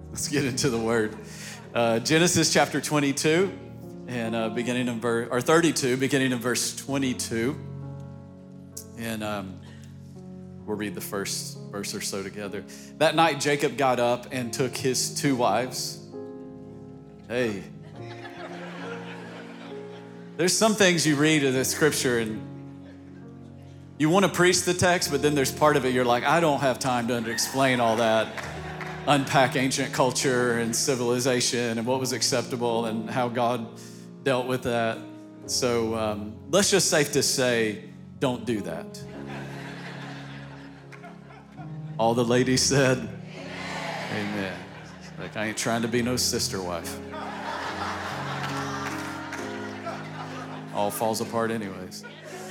Let's get into the word. Genesis chapter 22 and beginning in verse 32, beginning in verse 22. And we'll read the first verse or so together. That night, Jacob got up and took his 2 wives. Hey. There's some things you read in the scripture and you want to preach the text, but then there's part of it you're like, I don't have time to explain all that. Unpack ancient culture and civilization and what was acceptable and how God dealt with that. So let's just safe to say, don't do that. All the ladies said, amen. Like, I ain't trying to be no sister wife. All falls apart anyways.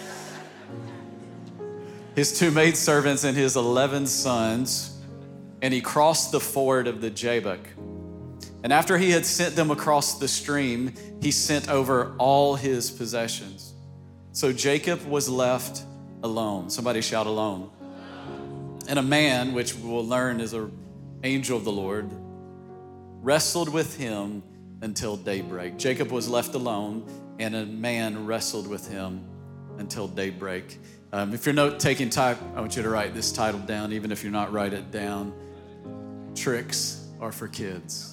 His 2 maidservants and his 11 sons, and he crossed the ford of the Jabbok. And after he had sent them across the stream, he sent over all his possessions. So Jacob was left alone. Somebody shout alone. And a man, which we'll learn is an angel of the Lord, wrestled with him until daybreak. Jacob was left alone, and a man wrestled with him until daybreak. If you're note-taking type, I want you to write this title down, even if you're not, write it down. Tricks are for kids.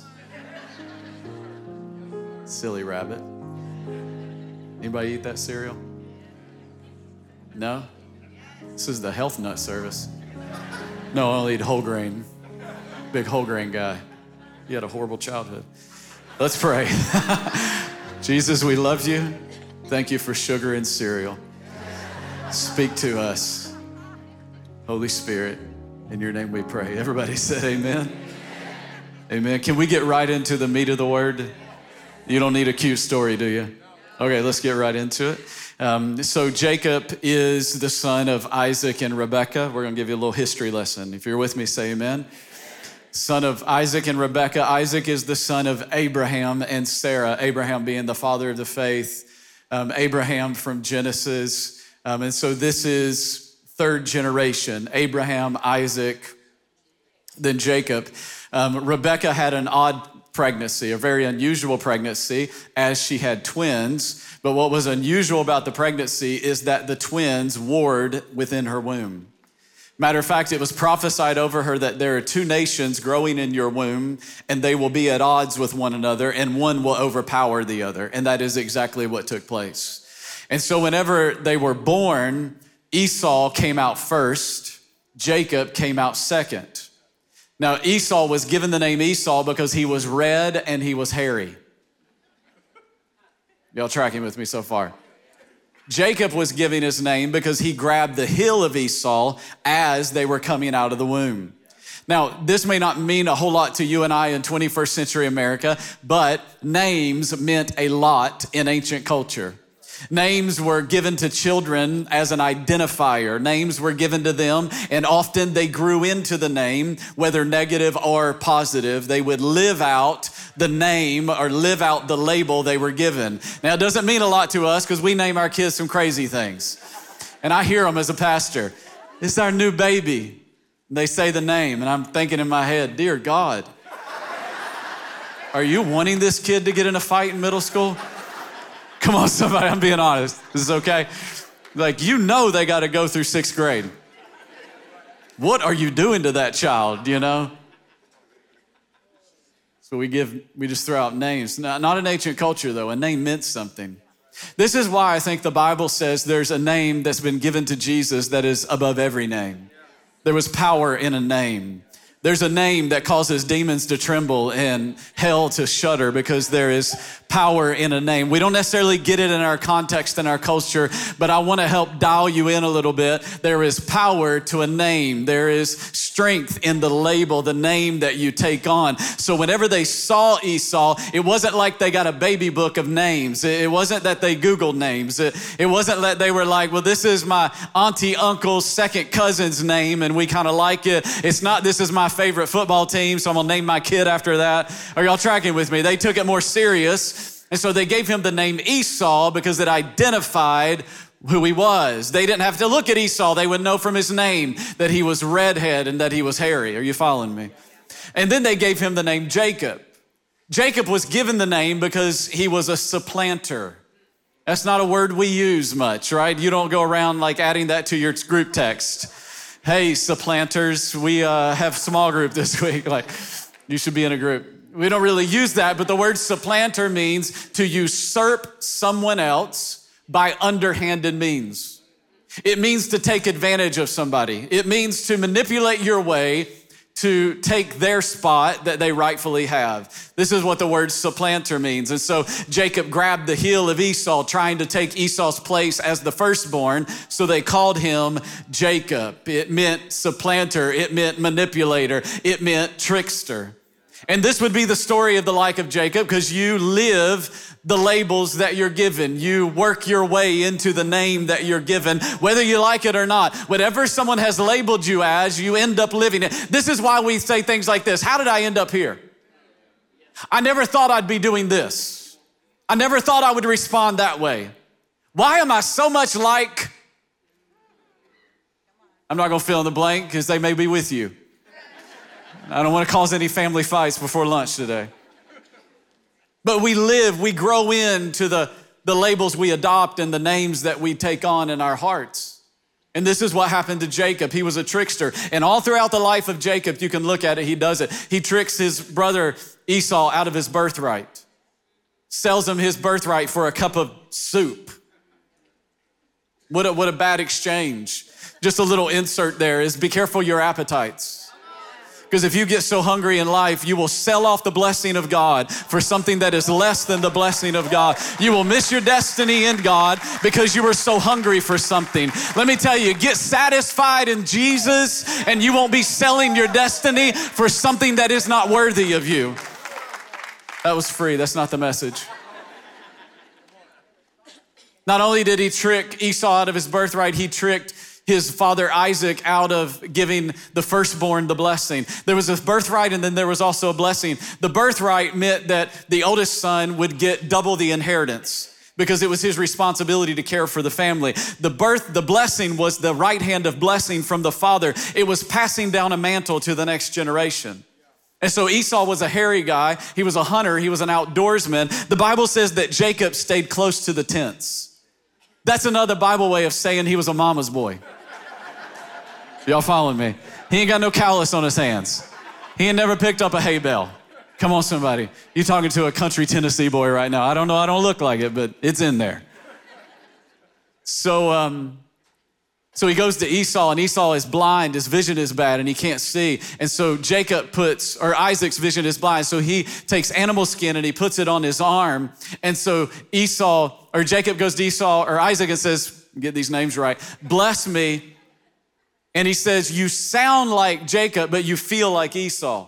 Silly rabbit. Anybody eat that cereal? No? This is the health nut service. No, I only eat whole grain. Big whole grain guy. You had a horrible childhood. Let's pray. Jesus, we love you. Thank you for sugar and cereal. Speak to us. Holy Spirit, in your name we pray. Everybody said amen. Amen. Can we get right into the meat of the word? You don't need a cute story, do you? Okay, let's get right into it. So Jacob is the son of Isaac and Rebekah. We're going to give you a little history lesson. If you're with me, say amen. Son of Isaac and Rebekah. Isaac is the son of Abraham and Sarah, Abraham being the father of the faith, Abraham from Genesis. And so this is 3rd generation, Abraham, Isaac, then Jacob. Rebekah had an odd pregnancy, a very unusual pregnancy, as she had twins. But what was unusual about the pregnancy is that the twins warred within her womb. Matter of fact, it was prophesied over her that there are 2 nations growing in your womb, and they will be at odds with one another, and one will overpower the other. And that is exactly what took place. And so whenever they were born, Esau came out first, Jacob came out second. Now, Esau was given the name Esau because he was red and he was hairy. Y'all tracking with me so far? Jacob was given his name because he grabbed the heel of Esau as they were coming out of the womb. Now, this may not mean a whole lot to you and I in 21st century America, but names meant a lot in ancient culture. Names were given to children as an identifier. Names were given to them, and often they grew into the name, whether negative or positive. They would live out the name or live out the label they were given. Now, it doesn't mean a lot to us because we name our kids some crazy things. And I hear them as a pastor. It's our new baby. They say the name, and I'm thinking in my head, dear God, are you wanting this kid to get in a fight in middle school? Come on, somebody, I'm being honest. This is okay? Like, you know they got to go through 6th grade. What are you doing to that child, you know? So we just throw out names. Not in ancient culture, though. A name meant something. This is why I think the Bible says there's a name that's been given to Jesus that is above every name. There was power in a name. There's a name that causes demons to tremble and hell to shudder because there is power in a name. We don't necessarily get it in our context and our culture, but I want to help dial you in a little bit. There is power to a name. There is strength in the label, the name that you take on. So whenever they saw Esau, it wasn't like they got a baby book of names. It wasn't that they Googled names. It wasn't that they were like, well, this is my auntie, uncle's second cousin's name, and we kind of like it. It's not, this is my favorite football team, so I'm gonna name my kid after that. Are y'all tracking with me? They took it more serious, and so they gave him the name Esau because it identified who he was. They didn't have to look at Esau. They would know from his name that he was redhead and that he was hairy. Are you following me? And then they gave him the name Jacob. Jacob was given the name because he was a supplanter. That's not a word we use much, right? You don't go around like adding that to your group text. Hey, supplanters, we have small group this week. Like, you should be in a group. We don't really use that, but the word supplanter means to usurp someone else by underhanded means. It means to take advantage of somebody. It means to manipulate your way to take their spot that they rightfully have. This is what the word supplanter means. And so Jacob grabbed the heel of Esau, trying to take Esau's place as the firstborn. So they called him Jacob. It meant supplanter. It meant manipulator. It meant trickster. And this would be the story of the life of Jacob, because you live the labels that you're given. You work your way into the name that you're given, whether you like it or not. Whatever someone has labeled you as, you end up living it. This is why we say things like this. How did I end up here? I never thought I'd be doing this. I never thought I would respond that way. Why am I so much like? I'm not gonna fill in the blank because they may be with you. I don't want to cause any family fights before lunch today. But we grow into the labels we adopt and the names that we take on in our hearts. And this is what happened to Jacob. He was a trickster. And all throughout the life of Jacob, you can look at it, he does it. He tricks his brother Esau out of his birthright, sells him his birthright for a cup of soup. What a bad exchange. Just a little insert there is be careful your appetites. Because if you get so hungry in life, you will sell off the blessing of God for something that is less than the blessing of God. You will miss your destiny in God because you were so hungry for something. Let me tell you, get satisfied in Jesus and you won't be selling your destiny for something that is not worthy of you. That was free. That's not the message. Not only did he trick Esau out of his birthright, he tricked his father Isaac out of giving the firstborn the blessing. There was a birthright and then there was also a blessing. The birthright meant that the oldest son would get double the inheritance because it was his responsibility to care for the family. The blessing was the right hand of blessing from the father. It was passing down a mantle to the next generation. And so Esau was a hairy guy. He was a hunter. He was an outdoorsman. The Bible says that Jacob stayed close to the tents. That's another Bible way of saying he was a mama's boy. Y'all following me? He ain't got no callus on his hands. He ain't never picked up a hay bale. Come on, somebody. You talking to a country Tennessee boy right now. I don't know, I don't look like it, but it's in there. So he goes to Esau, and Esau is blind, his vision is bad, and he can't see. And so Isaac's vision is blind, so he takes animal skin and he puts it on his arm. And so Jacob goes to Isaac and says, get these names right, bless me. And he says, you sound like Jacob, but you feel like Esau.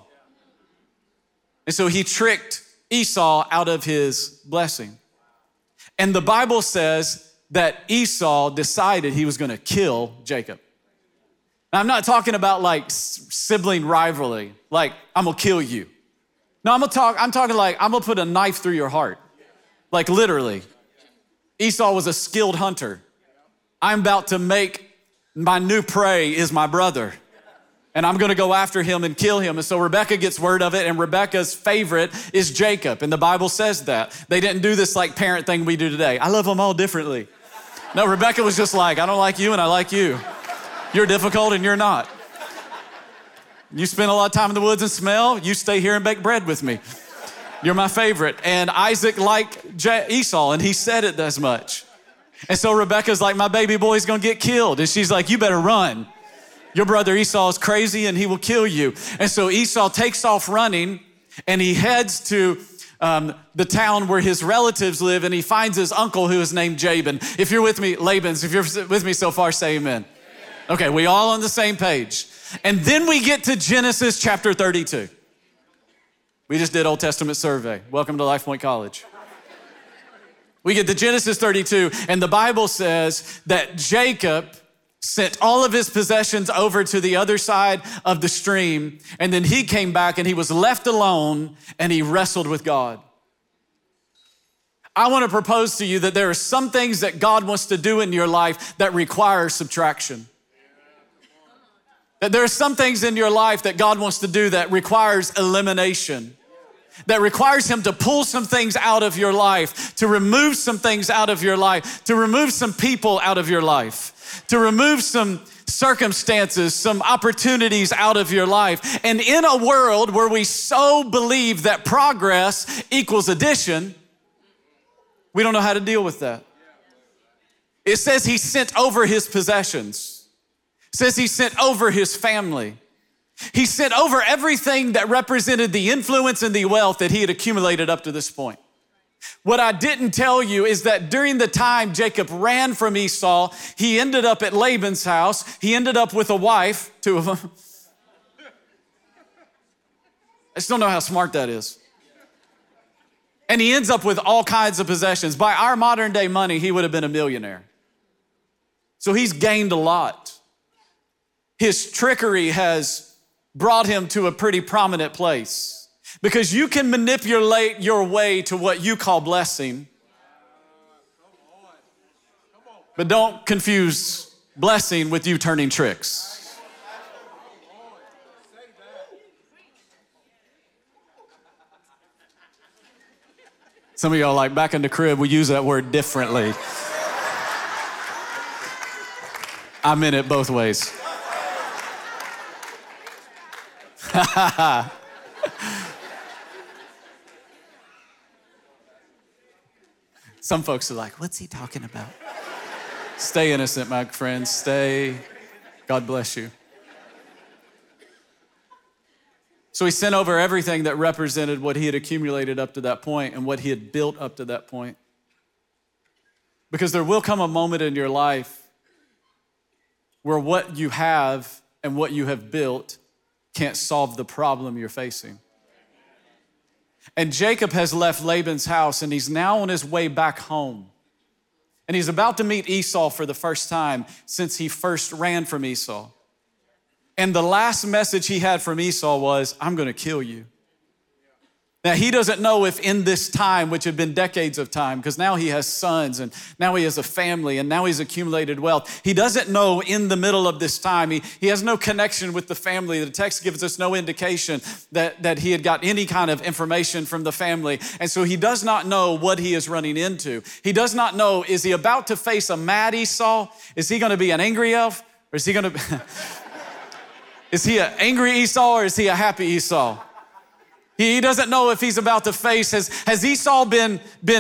And so he tricked Esau out of his blessing. And the Bible says that Esau decided he was gonna kill Jacob. Now, I'm not talking about like sibling rivalry, like I'm gonna kill you. No, I'm talking like I'm gonna put a knife through your heart. Like literally. Esau was a skilled hunter. I'm about to make my new prey is my brother, and I'm gonna go after him and kill him. And so Rebekah gets word of it, and Rebekah's favorite is Jacob, and the Bible says that. They didn't do this like parent thing we do today. I love them all differently. No, Rebekah was just like, I don't like you and I like you. You're difficult and you're not. You spend a lot of time in the woods and smell, you stay here and bake bread with me. You're my favorite. And Isaac liked Esau, and he said it as much. And so Rebekah's like, my baby boy's gonna get killed. And she's like, you better run. Your brother Esau is crazy and he will kill you. And so Esau takes off running and he heads to the town where his relatives live, and he finds his uncle who is named Jabin. If you're with me, Laban's, if you're with me so far, say amen. Okay, we all on the same page. And then we get to Genesis chapter 32. We just did Old Testament survey. Welcome to Life Point College. We get to Genesis 32, and the Bible says that Jacob sent all of his possessions over to the other side of the stream, and then he came back and he was left alone and he wrestled with God. I want to propose to you that there are some things that God wants to do in your life that require subtraction. That there are some things in your life that God wants to do that requires elimination, that requires him to pull some things out of your life, to remove some things out of your life, to remove some people out of your life, to remove some circumstances, some opportunities out of your life. And in a world where we so believe that progress equals addition, we don't know how to deal with that. It says he sent over his possessions. It says he sent over his family. He sent over everything that represented the influence and the wealth that he had accumulated up to this point. What I didn't tell you is that during the time Jacob ran from Esau, he ended up at Laban's house. He ended up with a wife, 2 of them. I still know how smart that is. And he ends up with all kinds of possessions. By our modern day money, he would have been a millionaire. So he's gained a lot. His trickery has brought him to a pretty prominent place, because you can manipulate your way to what you call blessing. But don't confuse blessing with you turning tricks. Some of y'all like, back in the crib, we use that word differently. I meant it both ways. Some folks are like, what's he talking about? Stay innocent, my friends. Stay. God bless you. So he sent over everything that represented what he had accumulated up to that point and what he had built up to that point. Because there will come a moment in your life where what you have and what you have built can't solve the problem you're facing. And Jacob has left Laban's house, and he's now on his way back home. And he's about to meet Esau for the first time since he first ran from Esau. And the last message he had from Esau was, I'm gonna kill you. Now, he doesn't know if in this time, which had been decades of time, because now he has sons and now he has a family and now he's accumulated wealth. He doesn't know in the middle of this time, he has no connection with the family. The text gives us no indication that he had got any kind of information from the family. And so he does not know what he is running into. He does not know, is he about to face a mad Esau? Is he gonna be an angry elf? Or is he gonna be, is he an angry Esau or is he a happy Esau? He doesn't know if he's about to face, has Esau been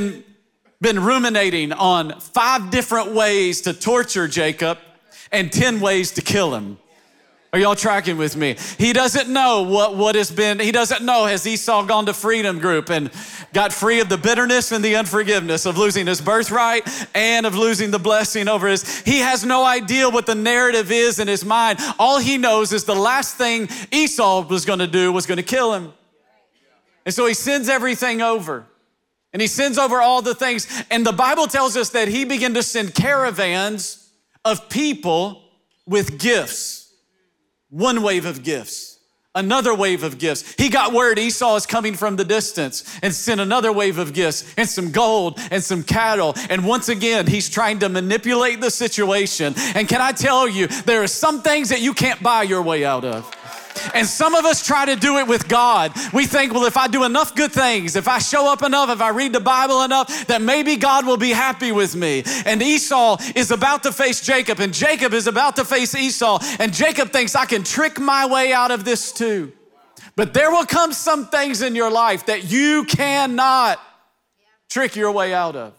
ruminating on 5 different ways to torture Jacob and 10 ways to kill him? Are y'all tracking with me? He doesn't know what has been, he doesn't know, has Esau gone to Freedom Group and got free of the bitterness and the unforgiveness of losing his birthright and of losing the blessing over he has no idea what the narrative is in his mind. All he knows is the last thing Esau was gonna do was gonna kill him. And so he sends everything over. And he sends over all the things. And the Bible tells us that he began to send caravans of people with gifts. One wave of gifts, another wave of gifts. He got word Esau is coming from the distance and sent another wave of gifts and some gold and some cattle. And once again, he's trying to manipulate the situation. And can I tell you, there are some things that you can't buy your way out of. And some of us try to do it with God. We think, well, if I do enough good things, if I show up enough, if I read the Bible enough, that maybe God will be happy with me. And Esau is about to face Jacob, and Jacob is about to face Esau, and Jacob thinks I can trick my way out of this too. But there will come some things in your life that you cannot trick your way out of.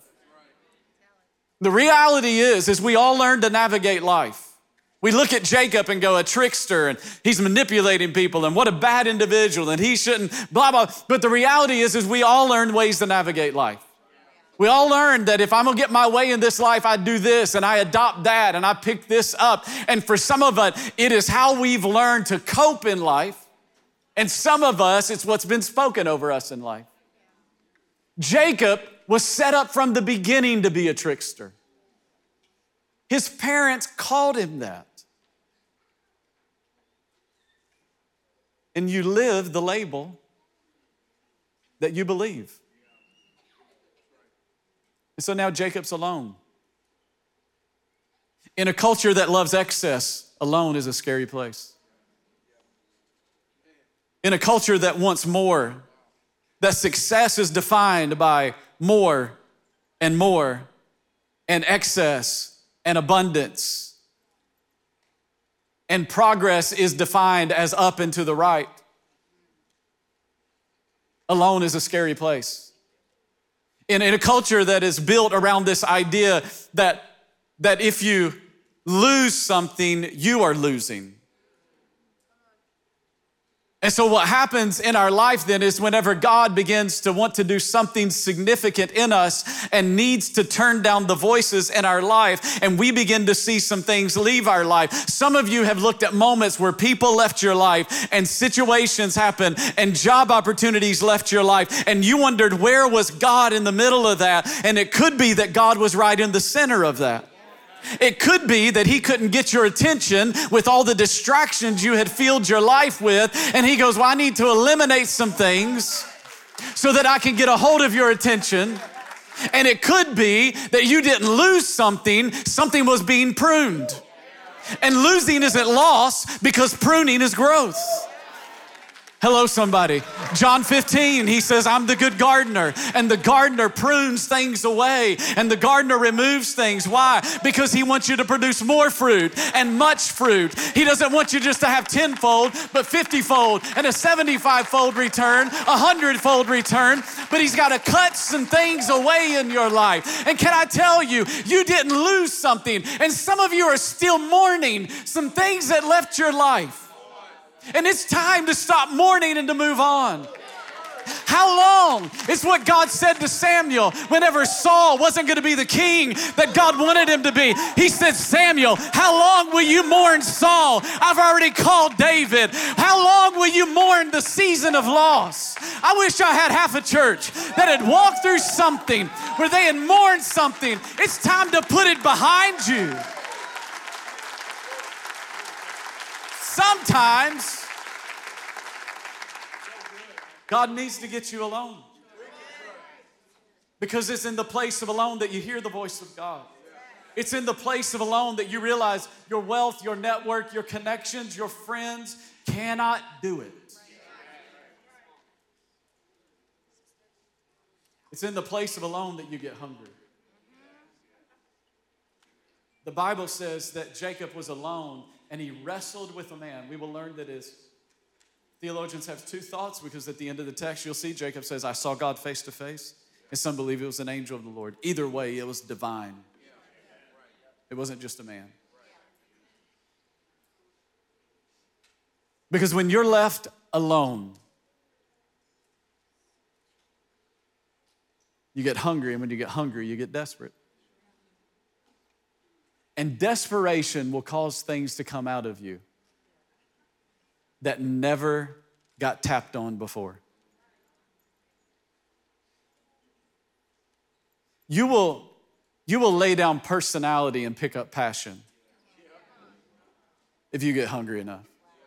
The reality is we all learn to navigate life. We look at Jacob and go, a trickster, and he's manipulating people, and what a bad individual, and he shouldn't, blah, blah. But the reality is we all learn ways to navigate life. We all learn that if I'm gonna get my way in this life, I do this, and I adopt that, and I pick this up. And for some of us, it is how we've learned to cope in life. And some of us, it's what's been spoken over us in life. Jacob was set up from the beginning to be a trickster. His parents called him that. And you live the label that you believe. And so now Jacob's alone. In a culture that loves excess, alone is a scary place. In a culture that wants more, that success is defined by more and excess and abundance. And progress is defined as up and to the right. Alone is a scary place. In a culture that is built around this idea that if you lose something, you are losing. And so what happens in our life then is whenever God begins to want to do something significant in us and needs to turn down the voices in our life, and we begin to see some things leave our life. Some of you have looked at moments where people left your life and situations happened and job opportunities left your life, and you wondered, where was God in the middle of that? And it could be that God was right in the center of that. It could be that he couldn't get your attention with all the distractions you had filled your life with. And he goes, well, I need to eliminate some things so that I can get a hold of your attention. And it could be that you didn't lose something, something was being pruned. And losing isn't loss because pruning is growth. Hello, somebody. John 15, he says, I'm the good gardener, and the gardener prunes things away, and the gardener removes things. Why? Because he wants you to produce more fruit and much fruit. He doesn't want you just to have 10-fold, but 50-fold and a 75-fold return, 100-fold return, but he's got to cut some things away in your life. And can I tell you, you didn't lose something, and some of you are still mourning some things that left your life. And it's time to stop mourning and to move on. How long? It's what God said to Samuel whenever Saul wasn't going to be the king that God wanted him to be. He said, Samuel, how long will you mourn Saul? I've already called David. How long will you mourn the season of loss? I wish I had half a church that had walked through something where they had mourned something. It's time to put it behind you. Sometimes God needs to get you alone, because it's in the place of alone that you hear the voice of God. It's in the place of alone that you realize your wealth, your network, your connections, your friends cannot do it. It's in the place of alone that you get hungry. The Bible says that Jacob was alone and he wrestled with a man. We will learn that his theologians have two thoughts, because at the end of the text, you'll see Jacob says, I saw God face to face. And some believe it was an angel of the Lord. Either way, it was divine. It wasn't just a man. Because when you're left alone, you get hungry. And when you get hungry, you get desperate. And desperation will cause things to come out of you that never got tapped on before. You will lay down personality and pick up passion if you get hungry enough.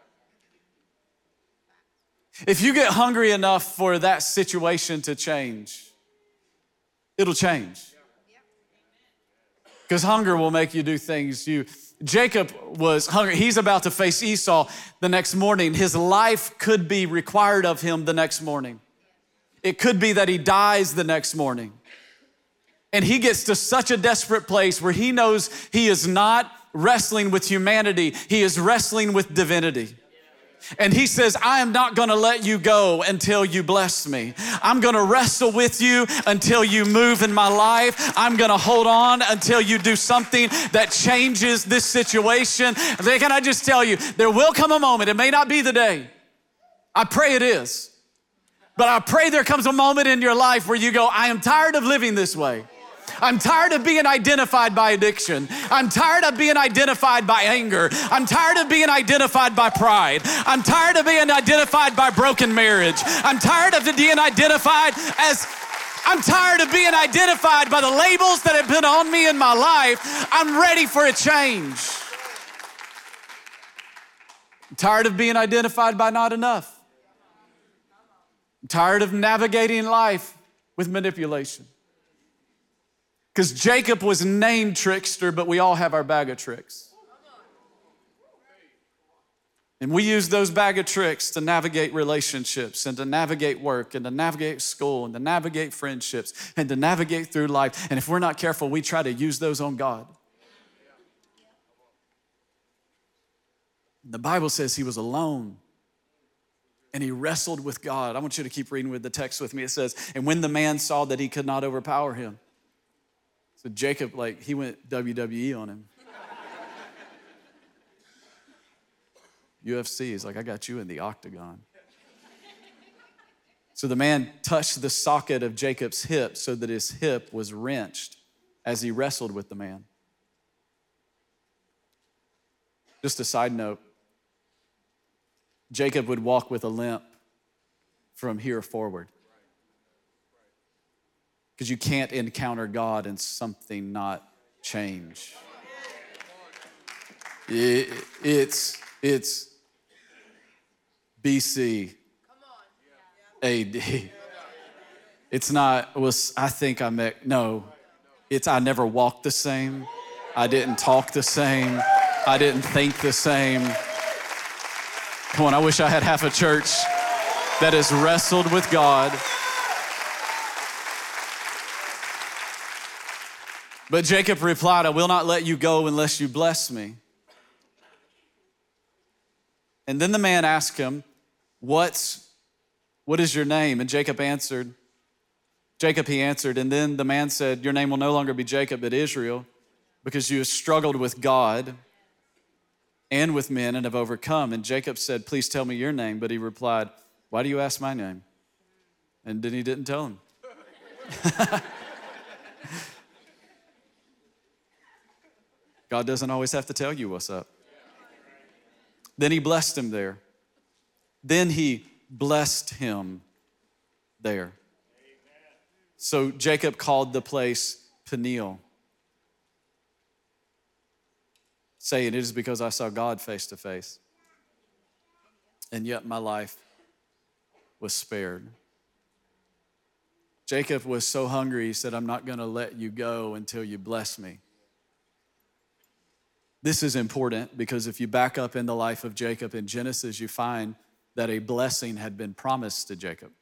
If you get hungry enough for that situation to change, it'll change. Because hunger will make you do things. Jacob was hungry. He's about to face Esau the next morning. His life could be required of him the next morning. It could be that he dies the next morning. And he gets to such a desperate place where he knows he is not wrestling with humanity. He is wrestling with divinity. And he says, I am not gonna let you go until you bless me. I'm gonna wrestle with you until you move in my life. I'm gonna hold on until you do something that changes this situation. Can I just tell you, there will come a moment, it may not be the day. I pray it is. But I pray there comes a moment in your life where you go, I am tired of living this way. I'm tired of being identified by addiction. I'm tired of being identified by anger. I'm tired of being identified by pride. I'm tired of being identified by broken marriage. I'm tired of being identified by the labels that have been on me in my life. I'm ready for a change. I'm tired of being identified by not enough. I'm tired of navigating life with manipulation. Because Jacob was named trickster, but we all have our bag of tricks. And we use those bag of tricks to navigate relationships and to navigate work and to navigate school and to navigate friendships and to navigate through life. And if we're not careful, we try to use those on God. The Bible says he was alone and he wrestled with God. I want you to keep reading with the text with me. It says, and when the man saw that he could not overpower him, so Jacob, he went WWE on him. UFC is like, I got you in the octagon. So the man touched the socket of Jacob's hip so that his hip was wrenched as he wrestled with the man. Just a side note, Jacob would walk with a limp from here forward. Because you can't encounter God and something not change. It's BC, AD. It's not, I never walked the same. I didn't talk the same. I didn't think the same. Come on, I wish I had half a church that has wrestled with God. But Jacob replied, I will not let you go unless you bless me. And then the man asked him, what is your name? And Jacob, he answered, and then the man said, your name will no longer be Jacob, but Israel, because you have struggled with God and with men and have overcome. And Jacob said, please tell me your name. But he replied, why do you ask my name? And then he didn't tell him. God doesn't always have to tell you what's up. Then he blessed him there. Then he blessed him there. So Jacob called the place Peniel, saying, it is because I saw God face to face, and yet my life was spared. Jacob was so hungry, he said, I'm not gonna let you go until you bless me. This is important because if you back up in the life of Jacob in Genesis, you find that a blessing had been promised to Jacob.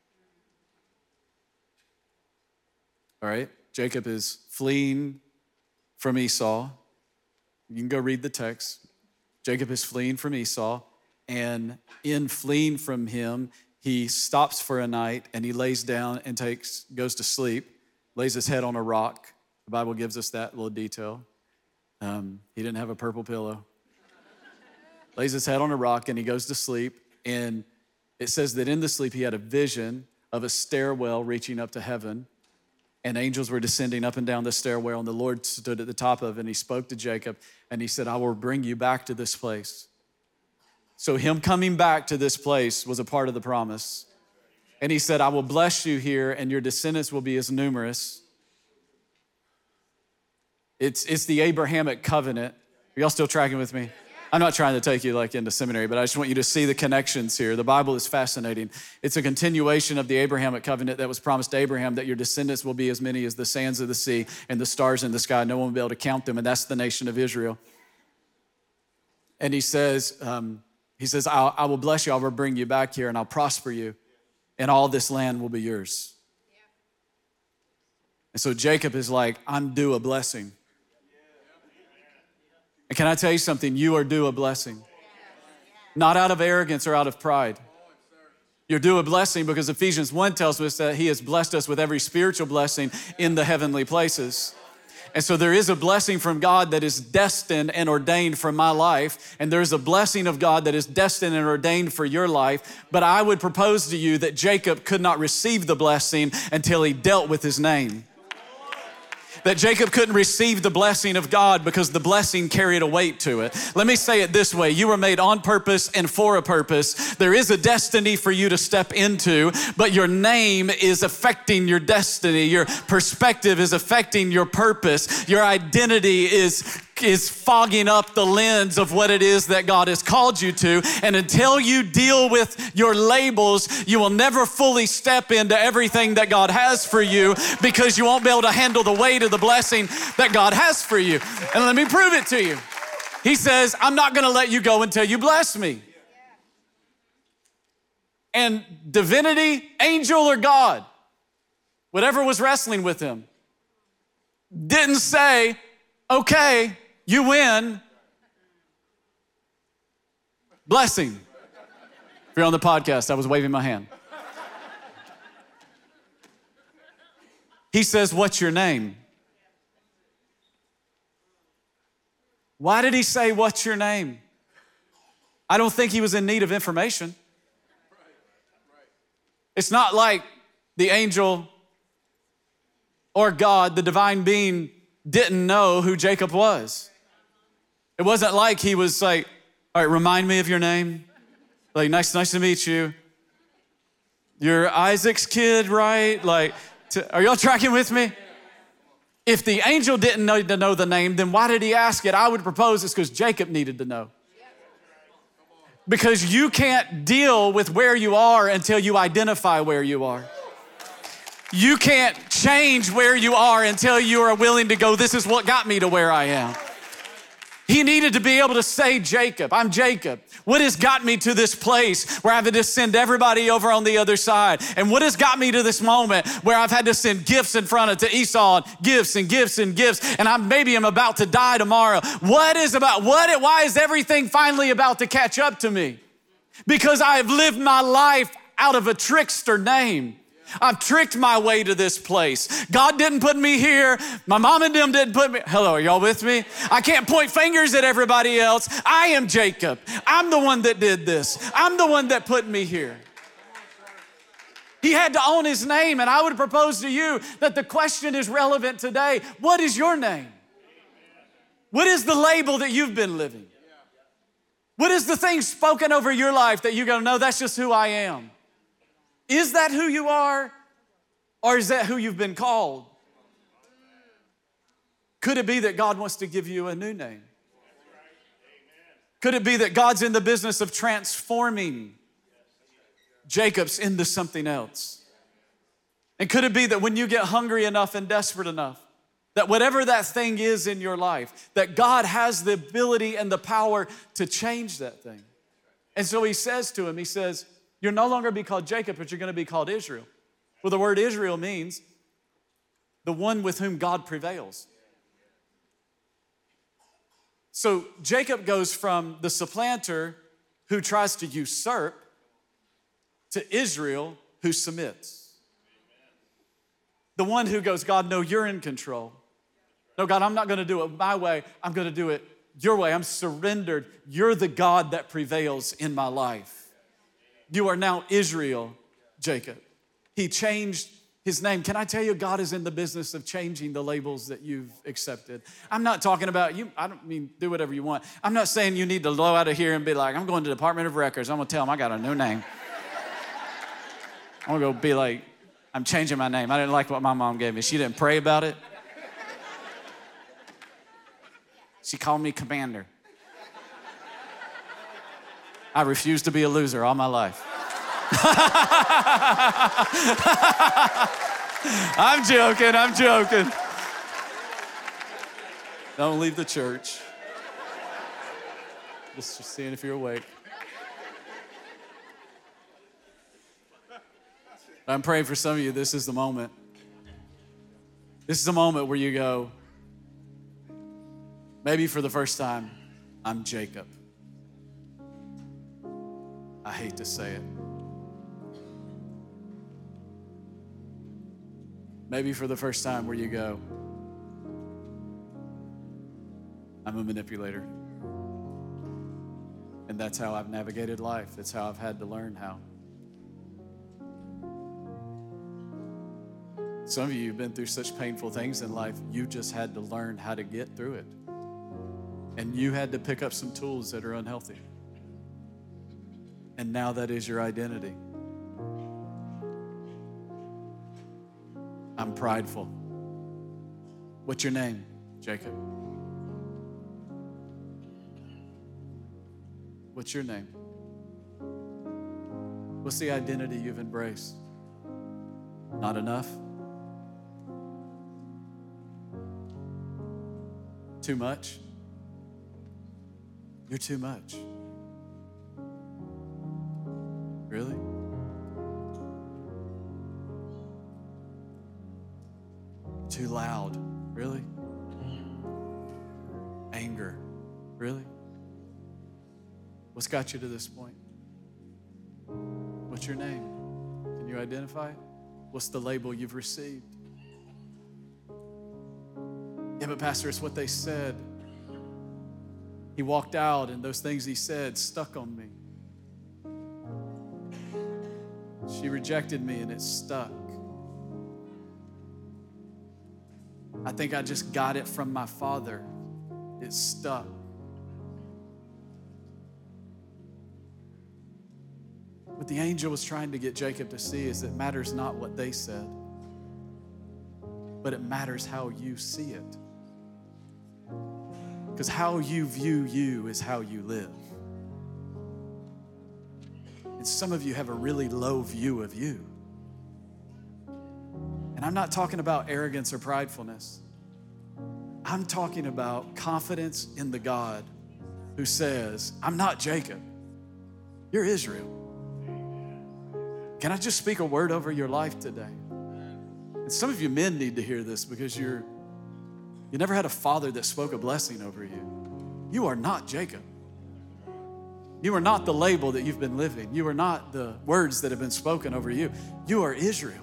All right, Jacob is fleeing from Esau. You can go read the text. Jacob is fleeing from Esau, and in fleeing from him, he stops for a night and he lays down and goes to sleep, lays his head on a rock. The Bible gives us that little detail. He didn't have a purple pillow. Lays his head on a rock and he goes to sleep. And it says that in the sleep, he had a vision of a stairwell reaching up to heaven. And angels were descending up and down the stairwell. And the Lord stood at the top of it. And he spoke to Jacob. And he said, I will bring you back to this place. So him coming back to this place was a part of the promise. And he said, I will bless you here. And your descendants will be as numerous. It's the Abrahamic covenant. Are y'all still tracking with me? I'm not trying to take you into seminary, but I just want you to see the connections here. The Bible is fascinating. It's a continuation of the Abrahamic covenant that was promised to Abraham, that your descendants will be as many as the sands of the sea and the stars in the sky. No one will be able to count them, and that's the nation of Israel. And he says, I will bless you, I will bring you back here, and I'll prosper you, and all this land will be yours. And so Jacob is like, I'm due a blessing. And can I tell you something? You are due a blessing. Not out of arrogance or out of pride. You're due a blessing because Ephesians 1 tells us that he has blessed us with every spiritual blessing in the heavenly places. And so there is a blessing from God that is destined and ordained for my life. And there's a blessing of God that is destined and ordained for your life. But I would propose to you that Jacob could not receive the blessing until he dealt with his name. That Jacob couldn't receive the blessing of God because the blessing carried a weight to it. Let me say it this way. You were made on purpose and for a purpose. There is a destiny for you to step into, but your name is affecting your destiny. Your perspective is affecting your purpose. Your identity is fogging up the lens of what it is that God has called you to. And until you deal with your labels, you will never fully step into everything that God has for you because you won't be able to handle the weight of the blessing that God has for you. And let me prove it to you. He says, I'm not gonna let you go until you bless me. And divinity, angel or God, whatever was wrestling with him, didn't say, okay, you win. Blessing. If you're on the podcast, I was waving my hand. He says, what's your name? Why did he say, what's your name? I don't think he was in need of information. It's not like the angel or God, the divine being, didn't know who Jacob was. It wasn't like he was like, all right, remind me of your name. Like, nice to meet you. You're Isaac's kid, right? Like, are y'all tracking with me? If the angel didn't need to know the name, then why did he ask it? I would propose it's because Jacob needed to know. Because you can't deal with where you are until you identify where you are. You can't change where you are until you are willing to go, this is what got me to where I am. He needed to be able to say, Jacob, I'm Jacob. What has got me to this place where I've had to send everybody over on the other side? And what has got me to this moment where I've had to send gifts in front of to Esau, and gifts and gifts and gifts, and I'm about to die tomorrow. Why is everything finally about to catch up to me? Because I have lived my life out of a trickster name. I've tricked my way to this place. God didn't put me here. My mom and them didn't put me. Hello, are y'all with me? I can't point fingers at everybody else. I am Jacob. I'm the one that did this. I'm the one that put me here. He had to own his name, and I would propose to you that the question is relevant today. What is your name? What is the label that you've been living? What is the thing spoken over your life that you go, no, that's just who I am? Is that who you are, or is that who you've been called? Could it be that God wants to give you a new name? Could it be that God's in the business of transforming Jacob's into something else? And could it be that when you get hungry enough and desperate enough, that whatever that thing is in your life, that God has the ability and the power to change that thing? And so he says to him, he says, you're no longer be called Jacob, but you're going to be called Israel. Well, the word Israel means the one with whom God prevails. So Jacob goes from the supplanter who tries to usurp to Israel who submits. The one who goes, God, no, you're in control. No, God, I'm not going to do it my way. I'm going to do it your way. I'm surrendered. You're the God that prevails in my life. You are now Israel, Jacob. He changed his name. Can I tell you, God is in the business of changing the labels that you've accepted. I'm not talking about you. I don't mean do whatever you want. I'm not saying you need to blow out of here and be like, I'm going to the Department of Records. I'm going to tell them I got a new name. I'm going to go be like, I'm changing my name. I didn't like what my mom gave me. She didn't pray about it. She called me Commander. I refuse to be a loser all my life. I'm joking. Don't leave the church. Just seeing if you're awake. I'm praying for some of you, this is the moment. This is the moment where you go, maybe for the first time, I'm Jacob. I hate to say it. Maybe for the first time where you go, I'm a manipulator. And that's how I've navigated life. That's how I've had to learn how. Some of you have been through such painful things in life, you just had to learn how to get through it. And you had to pick up some tools that are unhealthy. And now that is your identity. I'm prideful. What's your name, Jacob? What's your name? What's the identity you've embraced? Not enough? Too much? You're too much. Really? Too loud. Really? Anger. Really? What's got you to this point? What's your name? Can you identify it? What's the label you've received? Yeah, but Pastor, it's what they said. He walked out and those things he said stuck on me. She rejected me and it stuck. I think I just got it from my father. It stuck. What the angel was trying to get Jacob to see is it matters not what they said, but it matters how you see it. Because how you view you is how you live. And some of you have a really low view of you. And I'm not talking about arrogance or pridefulness. I'm talking about confidence in the God who says, I'm not Jacob, you're Israel. Can I just speak a word over your life today? And some of you men need to hear this because you never had a father that spoke a blessing over you. You are not Jacob. You are not the label that you've been living. You are not the words that have been spoken over you. You are Israel.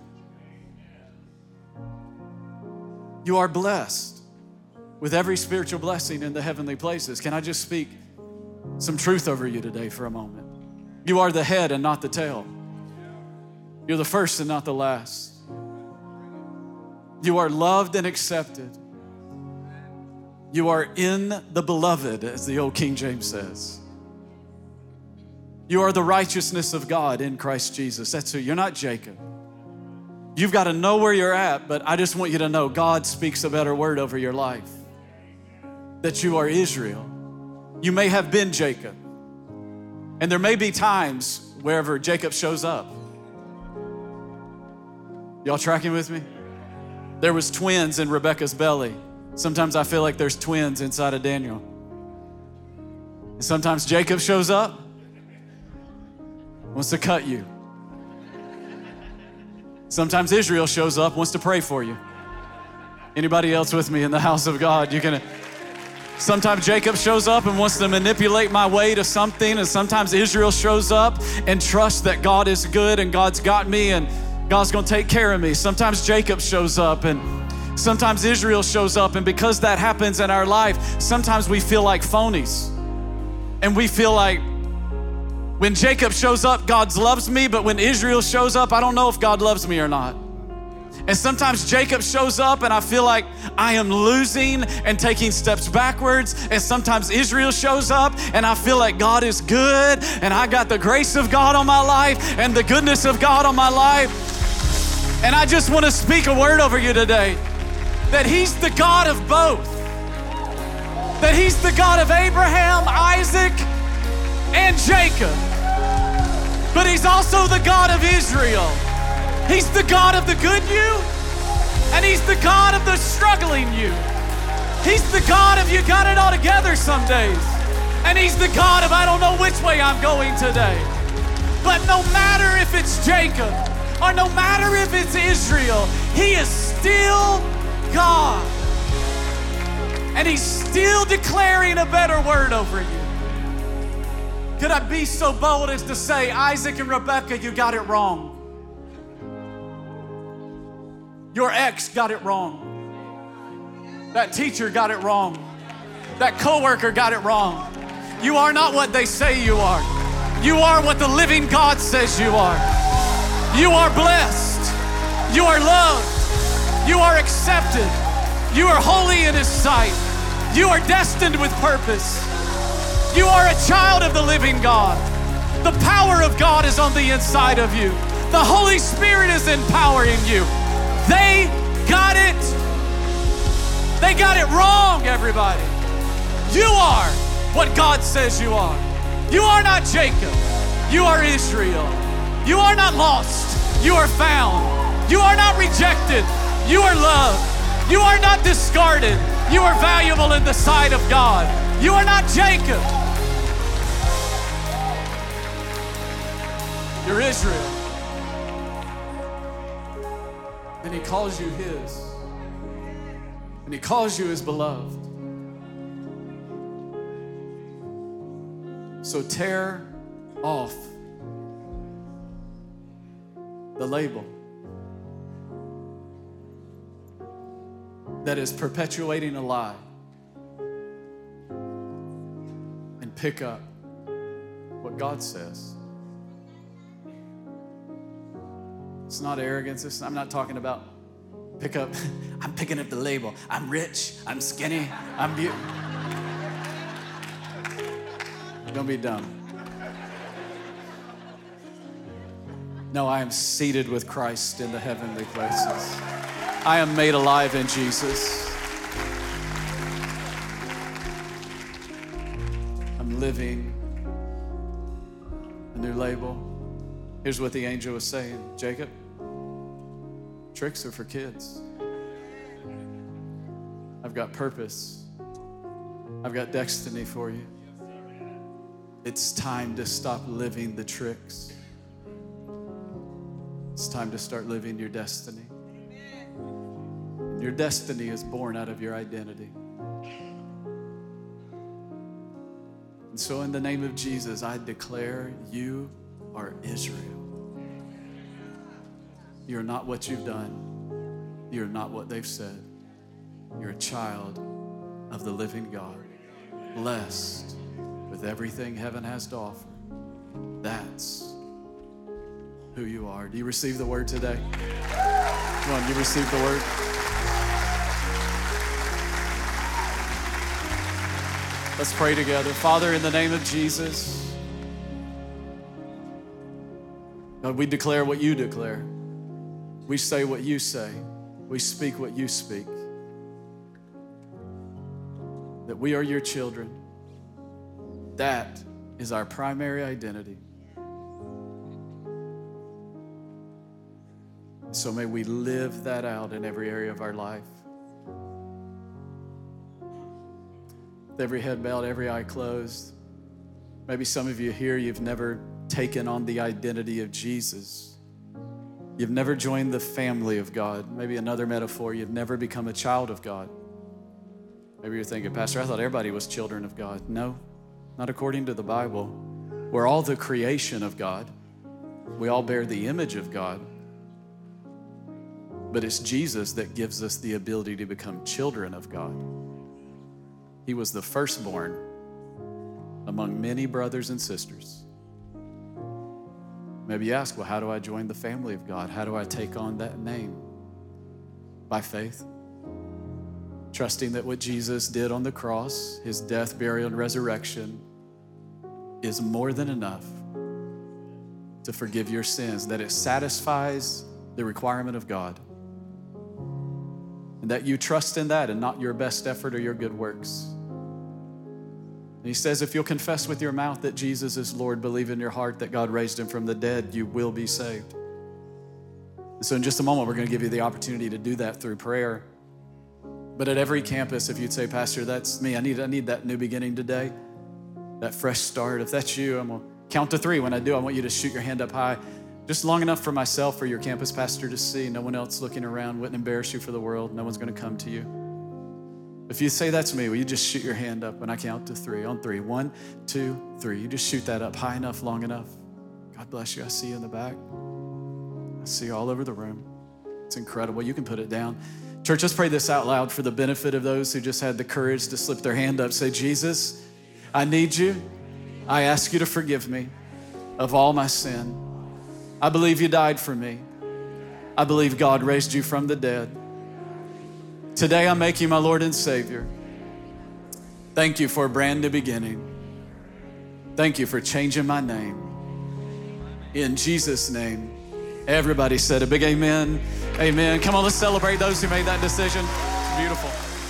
You are blessed with every spiritual blessing in the heavenly places. Can I just speak some truth over you today for a moment? You are the head and not the tail. You're the first and not the last. You are loved and accepted. You are in the beloved, as the old King James says. You are the righteousness of God in Christ Jesus. That's who. You're not Jacob. You've got to know where you're at, but I just want you to know God speaks a better word over your life. That you are Israel. You may have been Jacob. And there may be times wherever Jacob shows up. Y'all tracking with me? There was twins in Rebekah's belly. Sometimes I feel like there's twins inside of Daniel. And sometimes Jacob shows up, wants to cut you. Sometimes Israel shows up, wants to pray for you. Anybody else with me in the house of God? Sometimes Jacob shows up and wants to manipulate my way to something, and sometimes Israel shows up and trusts that God is good and God's got me and God's gonna take care of me. Sometimes Jacob shows up and sometimes Israel shows up, and because that happens in our life, sometimes we feel like phonies. And we feel like when Jacob shows up, God loves me, but when Israel shows up, I don't know if God loves me or not. And sometimes Jacob shows up and I feel like I am losing and taking steps backwards. And sometimes Israel shows up and I feel like God is good and I got the grace of God on my life and the goodness of God on my life. And I just want to speak a word over you today that He's the God of both. That He's the God of Abraham, Isaac, and Jacob. But He's also the God of Israel. He's the God of the good you, and He's the God of the struggling you. He's the God of you got it all together some days, and He's the God of I don't know which way I'm going today. But no matter if it's Jacob or no matter if it's Israel, He is still God. And He's still declaring a better word over you. Could I be so bold as to say, Isaac and Rebekah, you got it wrong. Your ex got it wrong. That teacher got it wrong. That coworker got it wrong. You are not what they say you are. You are what the living God says you are. You are blessed. You are loved. You are accepted. You are holy in His sight. You are destined with purpose. You are a child of the living God. The power of God is on the inside of you. The Holy Spirit is empowering you. They got it. They got it wrong, everybody. You are what God says you are. You are not Jacob. You are Israel. You are not lost. You are found. You are not rejected. You are loved. You are not discarded. You are valuable in the sight of God. You are not Jacob. You're Israel. And He calls you His. And he calls you his beloved. So tear off the label that is perpetuating a lie and pick up what God says. It's not arrogance. I'm not talking about pick up. I'm picking up the label. I'm rich. I'm skinny. I'm beautiful. Don't be dumb. No, I am seated with Christ in the heavenly places. I am made alive in Jesus. I'm living a new label. Here's what the angel was saying. Jacob, tricks are for kids. I've got purpose. I've got destiny for you. It's time to stop living the tricks. It's time to start living your destiny. Your destiny is born out of your identity. And so in the name of Jesus, I declare you are Israel. You're not what you've done. You're not what they've said. You're a child of the living God, blessed with everything heaven has to offer. That's who you are. Do you receive the word today? Come on, you receive the word? Let's pray together. Father, in the name of Jesus, God, we declare what you declare. We say what you say. We speak what you speak. That we are your children. That is our primary identity. So may we live that out in every area of our life. With every head bowed, every eye closed. Maybe some of you here, you've never taken on the identity of Jesus. You've never joined the family of God. Maybe another metaphor, you've never become a child of God. Maybe you're thinking, Pastor, I thought everybody was children of God. No, not according to the Bible. We're all the creation of God. We all bear the image of God. But it's Jesus that gives us the ability to become children of God. He was the firstborn among many brothers and sisters. Maybe you ask, well, how do I join the family of God? How do I take on that name? By faith. Trusting that what Jesus did on the cross, his death, burial, and resurrection, is more than enough to forgive your sins, that it satisfies the requirement of God. And that you trust in that and not your best effort or your good works. And he says, if you'll confess with your mouth that Jesus is Lord, believe in your heart that God raised him from the dead, you will be saved. And so in just a moment, we're going to give you the opportunity to do that through prayer. But at every campus, if you'd say, Pastor, that's me. I need that new beginning today, that fresh start. If that's you, I'm going to count to 3. When I do, I want you to shoot your hand up high, just long enough for myself or your campus pastor to see. No one else looking around. Wouldn't embarrass you for the world. No one's going to come to you. If you say that's me, will you just shoot your hand up when I count to 3? On 3. 1, 2, 3. You just shoot that up high enough, long enough. God bless you. I see you in the back. I see you all over the room. It's incredible. You can put it down. Church, let's pray this out loud for the benefit of those who just had the courage to slip their hand up. Say, Jesus, I need you. I ask you to forgive me of all my sin. I believe you died for me. I believe God raised you from the dead. Today I make you my Lord and Savior. Thank you for a brand new beginning. Thank you for changing my name. In Jesus' name. Everybody said a big amen. Amen. Come on, let's celebrate those who made that decision. It's beautiful.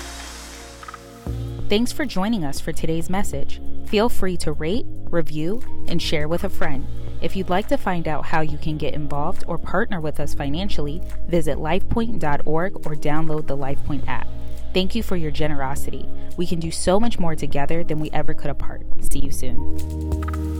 Thanks for joining us for today's message. Feel free to rate, review, and share with a friend. If you'd like to find out how you can get involved or partner with us financially, visit lifepoint.org or download the LifePoint app. Thank you for your generosity. We can do so much more together than we ever could apart. See you soon.